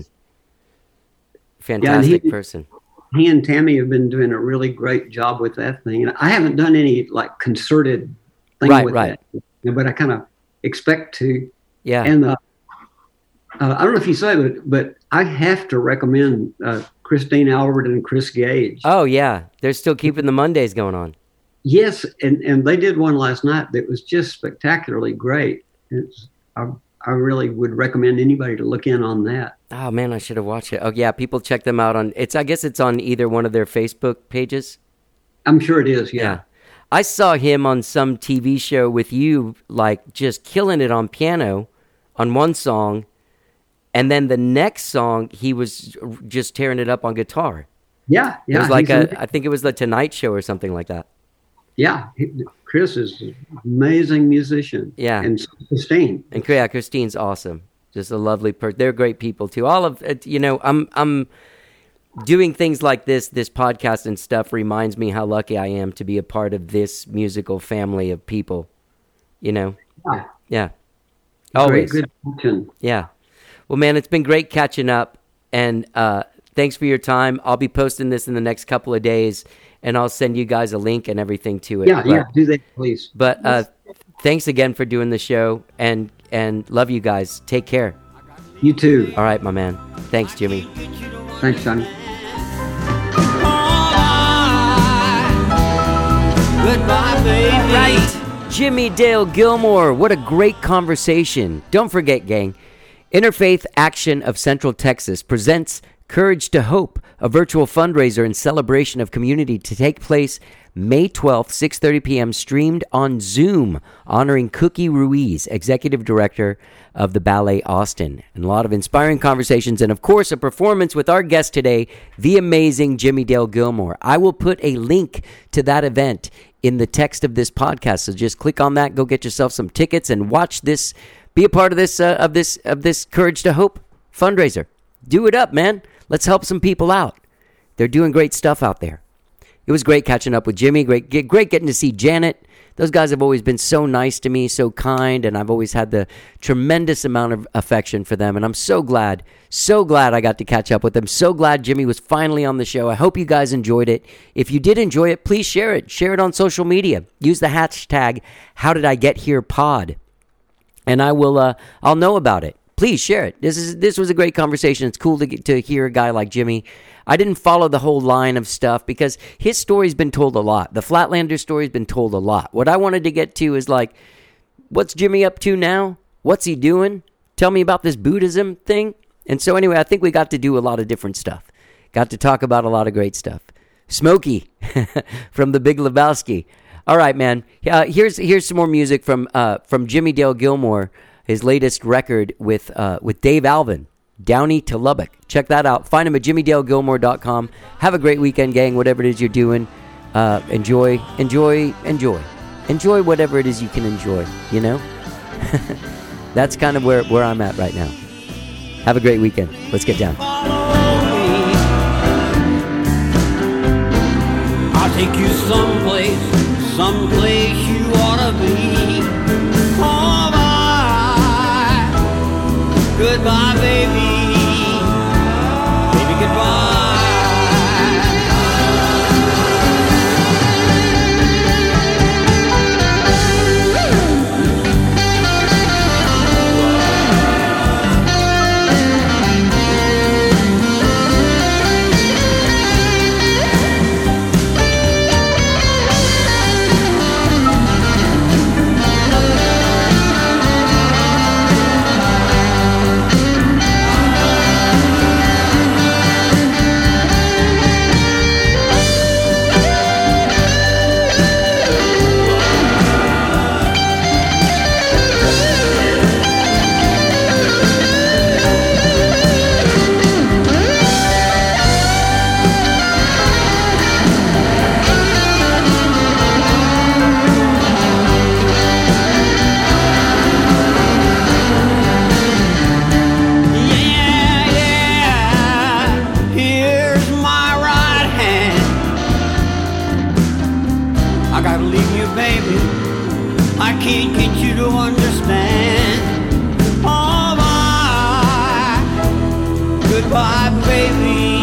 Fantastic he- person. He and Tammy have been doing a really great job with that thing, and I haven't done any like concerted thing Right, with right. that, but I kind of expect to. Yeah. And uh, uh, I don't know if you say, but but I have to recommend uh, Christine Albert and Chris Gage. Oh, yeah. They're still keeping the Mondays going on. Yes, and, and they did one last night that was just spectacularly great. It's, I, I really would recommend anybody to look in on that. Oh, man, I should have watched it. Oh, yeah. People check them out on it's. I guess it's on either one of their Facebook pages. I'm sure it is, yeah. I saw him on some T V show with you, like just killing it on piano on one song. And then the next song, he was just tearing it up on guitar. Yeah, yeah. it was like he's a, in- I think it was the Tonight Show or something like that. yeah, he- Chris is an amazing musician. Yeah. And so is Christine. And yeah, Christine's awesome. Just a lovely person. They're great people too. All of it, you know, I'm I'm doing things like this, this podcast and stuff reminds me how lucky I am to be a part of this musical family of people. You know? Yeah. Yeah. Great, Always. good fortune. Yeah. Well, man, it's been great catching up, and uh, thanks for your time. I'll be posting this in the next couple of days, and I'll send you guys a link and everything to it. Yeah, but, yeah, do that, please. But uh, thanks again for doing the show, and and love you guys. Take care. You too. All right, my man. Thanks, Jimmy. Thanks, Johnny. Goodbye, baby. Right. Jimmy Dale Gilmore. What a great conversation. Don't forget, gang, Interfaith Action of Central Texas presents Courage to Hope, a virtual fundraiser in celebration of community to take place May twelfth, six thirty p.m., streamed on Zoom, honoring Cookie Ruiz, Executive Director of the Ballet Austin. And a lot of inspiring conversations and, of course, a performance with our guest today, the amazing Jimmy Dale Gilmore. I will put a link to that event in the text of this podcast, so just click on that, go get yourself some tickets, and watch this, be a part of this, uh, of this, of this Courage to Hope fundraiser. Do it up, man. Let's help some people out. They're doing great stuff out there. It was great catching up with Jimmy. Great, great getting to see Janet. Those guys have always been so nice to me, so kind, and I've always had the tremendous amount of affection for them. And I'm so glad, so glad I got to catch up with them. So glad Jimmy was finally on the show. I hope you guys enjoyed it. If you did enjoy it, please share it. Share it on social media. Use the hashtag How Did I Get Here Pod, and I will. Uh, I'll know about it. Please share it. This is this was a great conversation. It's cool to get, to hear a guy like Jimmy. I didn't follow the whole line of stuff because his story's been told a lot. The Flatlander story's been told a lot. What I wanted to get to is like, what's Jimmy up to now? What's he doing? Tell me about this Buddhism thing. And so anyway, I think we got to do a lot of different stuff. Got to talk about a lot of great stuff. Smokey from The Big Lebowski. All right, man. Uh, here's here's some more music from uh, from Jimmy Dale Gilmore, his latest record with uh, with Dave Alvin. Downey to Lubbock. Check that out. Find him at jimmy dale gilmore dot com. Have a great weekend, gang, whatever it is you're doing. Uh, enjoy, enjoy, enjoy. Enjoy whatever it is you can enjoy, you know? That's kind of where, where I'm at right now. Have a great weekend. Let's get down. I'll take you someplace, someplace you ought to be. Oh, bye. Goodbye, baby. Baby, goodbye. Can't get you to understand. Oh, bye. Goodbye, baby.